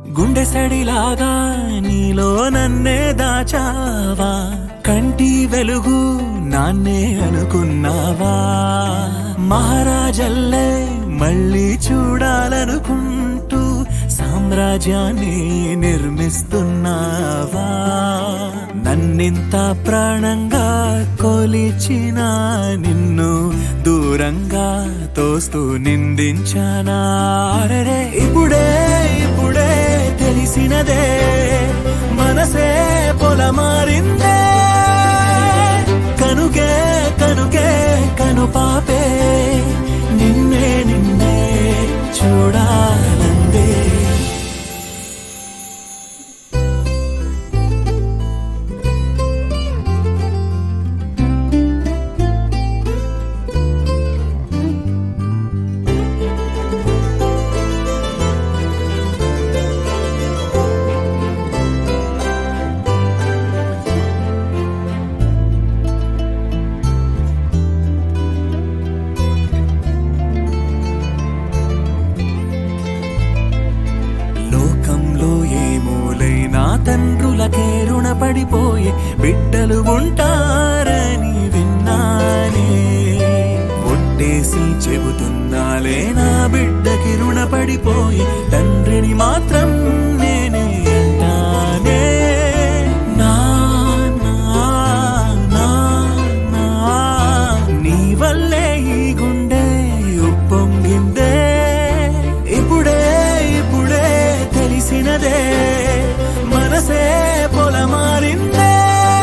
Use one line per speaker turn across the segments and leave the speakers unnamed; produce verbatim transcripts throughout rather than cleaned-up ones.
గుండె సడిలాగా నీలో నన్నే దాచావా, కంటి వెలుగు నాన్నే అనుకున్నావా, మహారాజల్లే మళ్ళీ చూడాలనుకుంటూ సామ్రాజ్యాన్ని నిర్మిస్తున్నావా, నన్నింత ప్రాణంగా కొలిచిన నిన్ను దూరంగా తోస్తూ నిందించానా, అరెరే ఇప్పుడే ఇప్పుడే తెలిసినదే మనసే పొలమారిందే, కనుకే కనుకే కను పాపే నిన్నే నిన్నే చూడాలందే. తండ్రులకే రుణపడిపోయే బిడ్డలు ఉంటారని విన్నానే, ఒట్టేసి చెబుతున్నాలే నా బిడ్డకి రుణపడిపోయే తండ్రిని మాత్రం నేనే అంటానే. నా నా నా నా నీ వల్లే ఈ గుండె ఉప్పొంగిందే, ఇప్పుడే ఇప్పుడే తెలిసినదే మనసే పొలమారిందే,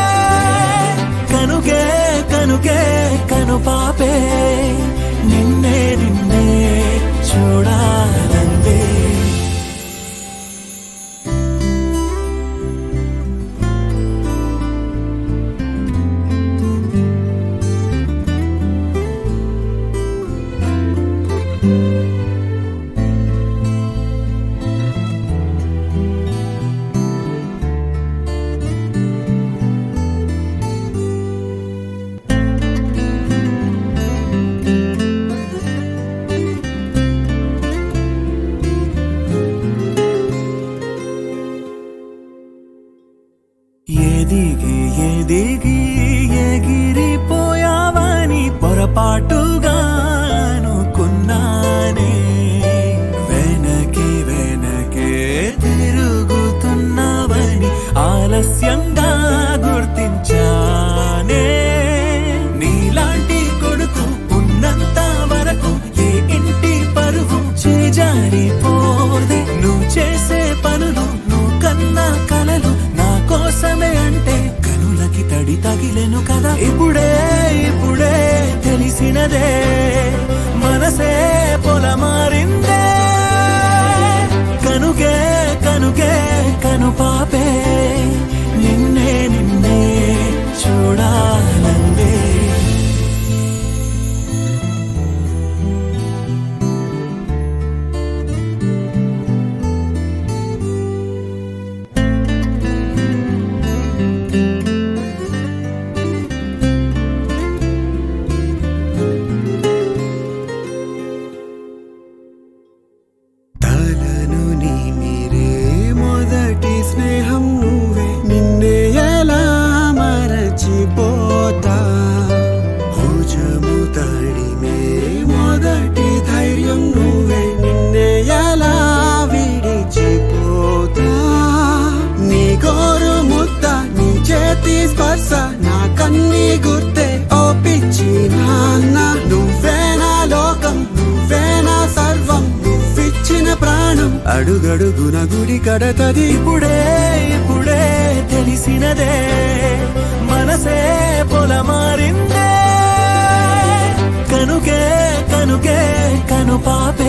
కనుకే కనుకే కను పాపే నిన్నే నిన్నే చూడాలందే. ఎదిగి ఎదిగి ఎగిరిపోయావని పొరపాటుగా అనుకున్నానే, వెనకే వెనకే తిరుగుతున్నావని ఆలస్యంగా గుర్తించానే, నీలాంటి కొడుకు ఉన్నంత వరకు ఏ ఇంటి పరువు చేజారిపోదే, నువ్వు చేసే పనులు నువ్వు కన్నా కలలు నా కోసమే అంటే కనులకి తడి తగిలెను కదా, ఇప్పుడే ఇప్పుడే తెలిసినదే మనసే పొలమారిందే, కనుకే కనుకే కను పాపే నిన్నే నిన్నే చూడాలందే. స్పర్శ నా కన్నీ గుర్తే ఓ పిచ్చి నాన్న, నువ్వే నా లోకం నువ్వే నా సర్వం, నువ్విచ్చిన ప్రాణం అడుగడుగున గుడి కడతది, ఇప్పుడే ఇప్పుడే తెలిసినదే మనసే పొలమారిందే, కనుకే కనుకే కను పాపే